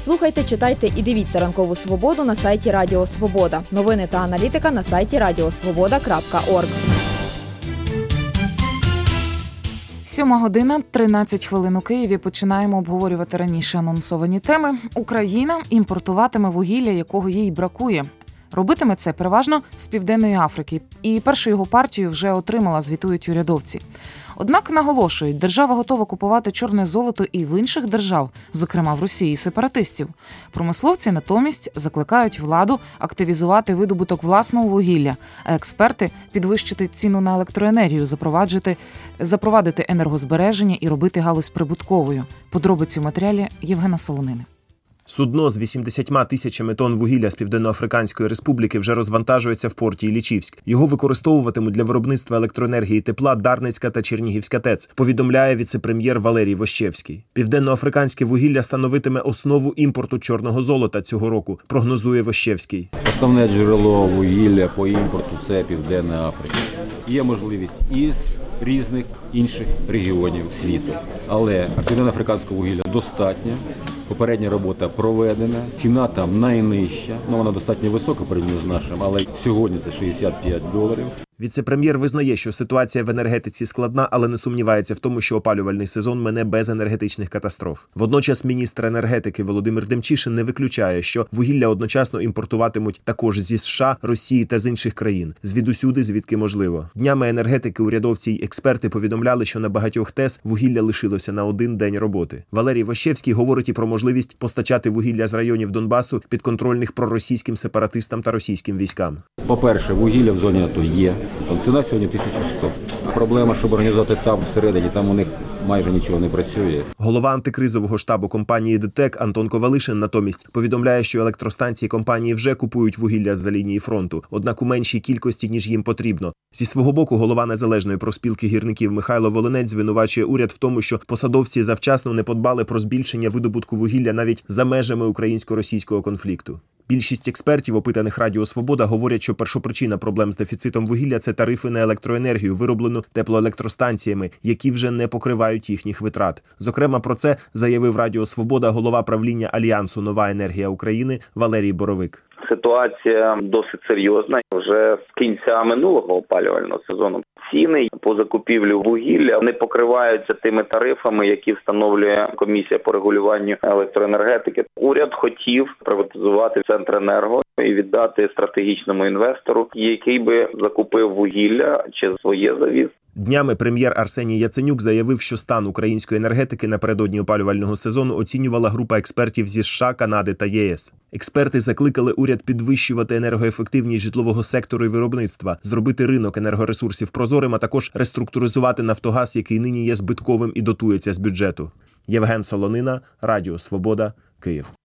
Слухайте, читайте і дивіться «Ранкову Свободу» на сайті Радіо Свобода. Новини та аналітика на сайті radiosvoboda.org. 7:13 у Києві. Починаємо обговорювати раніше анонсовані теми. Україна імпортуватиме вугілля, якого їй бракує. Робитиме це переважно з Південної Африки. І першу його партію вже отримала, звітують урядовці. Однак, наголошують, держава готова купувати чорне золото і в інших держав, зокрема в Росії, сепаратистів. Промисловці натомість закликають владу активізувати видобуток власного вугілля, а експерти – підвищити ціну на електроенергію, запровадити енергозбереження і робити галузь прибутковою. Подробиці в матеріалі Євгена Солонини. Судно з 80 тисячами тонн вугілля з Південно-Африканської Республіки вже розвантажується в порті Іллічівськ. Його використовуватимуть для виробництва електроенергії і тепла Дарницька та Чернігівська ТЕЦ, повідомляє віце-прем'єр Валерій Вощевський. Південно-африканське вугілля становитиме основу імпорту чорного золота цього року, прогнозує Вощевський. Основне джерело вугілля по імпорту – це Південна Африка. Є можливість із різних інших регіонів світу. Але південно-африканського вугілля достатньо. Попередня робота проведена, ціна там найнижча, вона достатньо висока порівняно з нашим, але сьогодні це $65. Віце-прем'єр визнає, що ситуація в енергетиці складна, але не сумнівається в тому, що опалювальний сезон мине без енергетичних катастроф. Водночас міністр енергетики Володимир Демчишин не виключає, що вугілля одночасно імпортуватимуть також зі США, Росії та з інших країн, звідусюди, звідки можливо. Днями енергетики урядовці й експерти повідомляли, що на багатьох ТЕС вугілля лишилося на один день роботи. Валерій Вощевський говорить і про можливість постачати вугілля з районів Донбасу підконтрольних проросійським сепаратистам та російським військам. По-перше, вугілля в зоні АТО є. Ціна сьогодні 1100. Проблема, щоб організувати там всередині, там у них майже нічого не працює. Голова антикризового штабу компанії ДТЕК Антон Ковалишин натомість повідомляє, що електростанції компанії вже купують вугілля з-за лінії фронту, однак у меншій кількості, ніж їм потрібно. Зі свого боку, голова Незалежної профспілки гірників Михайло Волинець звинувачує уряд в тому, що посадовці завчасно не подбали про збільшення видобутку вугілля навіть за межами українсько-російського конфлікту. Більшість експертів, опитаних Радіо Свобода, говорять, що першопричина проблем з дефіцитом вугілля – це тарифи на електроенергію, вироблену теплоелектростанціями, які вже не покривають їхніх витрат. Зокрема, про це заявив Радіо Свобода голова правління Альянсу «Нова енергія України» Валерій Боровик. Ситуація досить серйозна. Вже з кінця минулого опалювального сезону ціни по закупівлю вугілля не покриваються тими тарифами, які встановлює Комісія по регулюванню електроенергетики. Уряд хотів приватизувати Центренерго і віддати стратегічному інвестору, який би закупив вугілля чи своє завіз. Днями прем'єр Арсеній Яценюк заявив, що стан української енергетики напередодні опалювального сезону оцінювала група експертів зі США, Канади та ЄС. Експерти закликали уряд підвищувати енергоефективність житлового сектору і виробництва, зробити ринок енергоресурсів прозорим, а також реструктуризувати «Нафтогаз», який нині є збитковим і дотується з бюджету. Євген Солонина, Радіо Свобода, Київ.